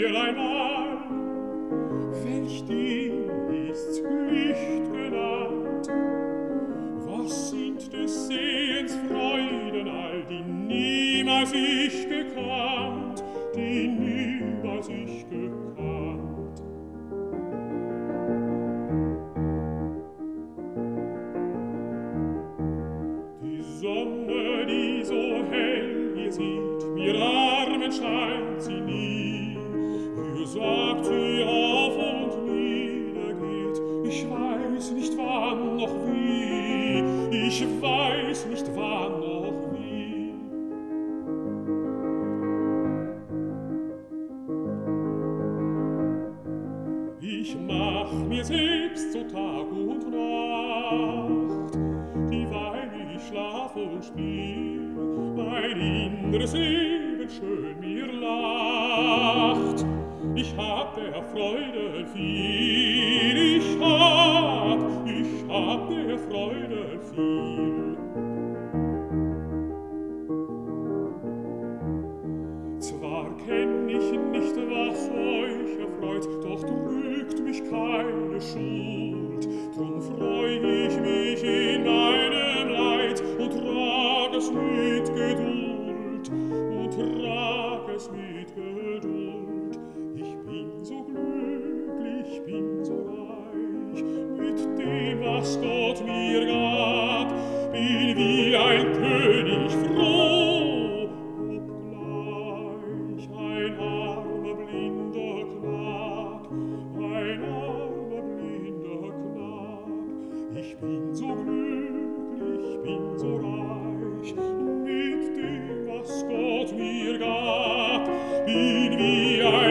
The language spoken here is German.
mir einmal, welch Ding ist's Licht genannt? Was sind des Sehens Freuden all, die niemals ich gekannt, die niemals ich gekannt? Die Sonne, die so hell ihr seht, mir Armen scheint sie nie. Ihr sagt sie auf und niedergeht, ich weiß nicht wann noch wie, ich weiß nicht wann noch wie. Ich mach mir selbst so Tag und Nacht, dieweil ich schlaf und spiel, mein inneres Leben schön mir lacht. Ich hab der Freude viel, ich hab der Freude viel. Zwar kenn ich nicht, was euch erfreut, doch trügt mich keine Schuld. Drum freu ich mich in meinem Leid und trag es mit Geduld, und trag es mit Geduld. Ich bin so glücklich, bin so reich, mit dem, was Gott mir gab, bin wie ein König froh, obgleich ein armer blinder Knab, ein armer blinder Knab. Ich bin so glücklich, bin so reich, mit dem, was Gott mir gab, bin wie ein